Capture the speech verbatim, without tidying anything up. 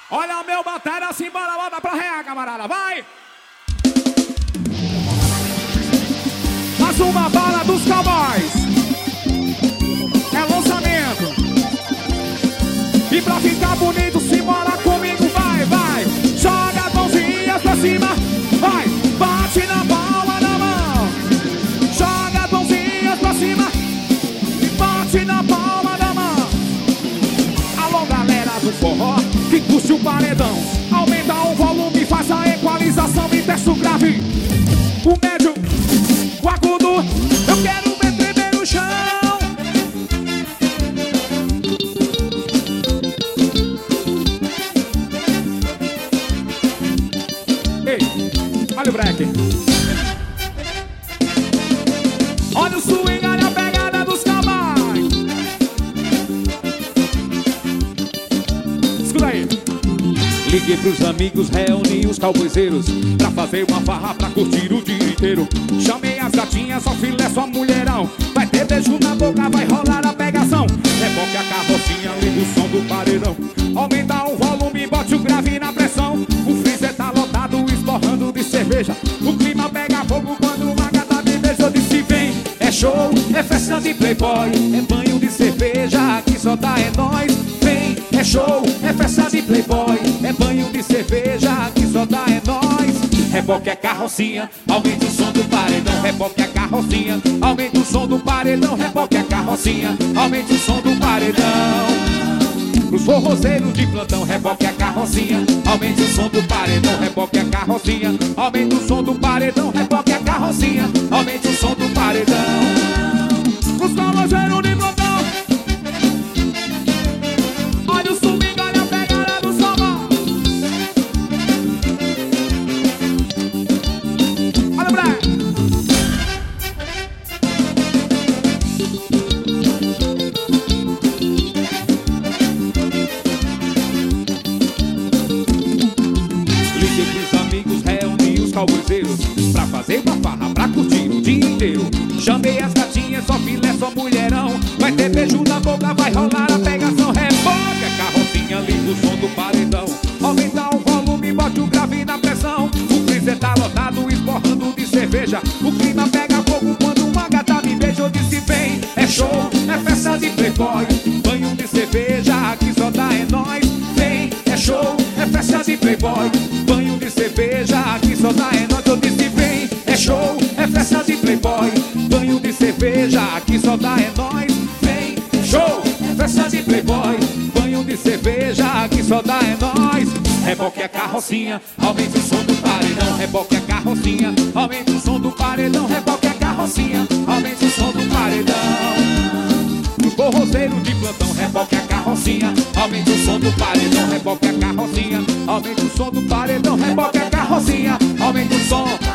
Olha meu bateria, simbora, bota pra rear, camarada, vai! Mais uma bala dos cowboys. É lançamento. E pra ficar bonito, simbora comigo, vai, vai! Joga as mãozinhas pra cima, vai! Bate na palma da mão. Joga as mãozinhas pra cima e bate na palma da mão. Alô, galera do forró que curte o paredão, aumenta o volume, faz a equalização e testa o grave, o médio, o agudo. Eu quero ver tremer no chão. Ei, olha o break. Olha o swing, olha a pegada dos cowboys. Escuta aí. Liguei pros amigos, reuni os cowboyzeiros pra fazer uma farra, pra curtir o dia inteiro. Chamei as gatinhas, só filé, só mulherão. Vai ter beijo na boca, vai rolar a pegação. Reboque a carrocinha, liga o som do paredão. Aumenta o volume, bote o grave na pressão. O freezer tá lotado, esborrando de cerveja. O clima pega fogo quando uma gata me beija. Eu disse vem, é show, é festa de playboy, é banho de cerveja, aqui só dá é nóis. Vem, é show, é festa de playboy, é banho de cerveja, aqui só dá é nóis. Reboque a carrocinha, aumente o som do paredão. Reboque a carrocinha, aumente o som do paredão. Reboque a carrocinha, aumente o som do paredão. Pros forrozeiros de plantão, reboque a carrocinha, aumente o som do paredão. Reboque a carrocinha, aumente o som do paredão. Reboque a carrocinha, aumente o som do paredão. Pros forrozeiros de plantão, olha o swing, olha a pegada do samba. Olha o break. Liguei pros amigos, reuni os cowboyzeiros pra fazer uma farra, pra curtir o dia inteiro. Chamei as gatinhas, só filé, só mulherão. Vai ter beijo na boca, vai rolar a pegação. Reboque a carrocinha, liga o som do paredão. Aumenta o volume, bote o grave na pressão. O freezer tá lotado, esborrando de cerveja. O clima pega fogo quando uma gata me beija. Eu disse vem, é show, é festa de playboy, banho de cerveja, aqui só dá é nóis. Vem, é show, é festa de playboy, banho de cerveja, aqui só dá é nóis. Eu disse vem, é show, é festa de playboy, banho de cerveja, aqui só dá é nóis. Vem, é show, é festa de playboy, banho de cerveja, aqui só dá é nóis. Reboque a carrocinha, aumente o som do paredão. Reboque a carrocinha, aumente o som do paredão. Reboque a carrocinha, aumente o som do paredão. Pro forrozeiro de plantão, reboque a carrocinha, aumente o som do paredão. Reboque a carrocinha, aumente o som do paredão. Reboque a carrocinha, aumente o som.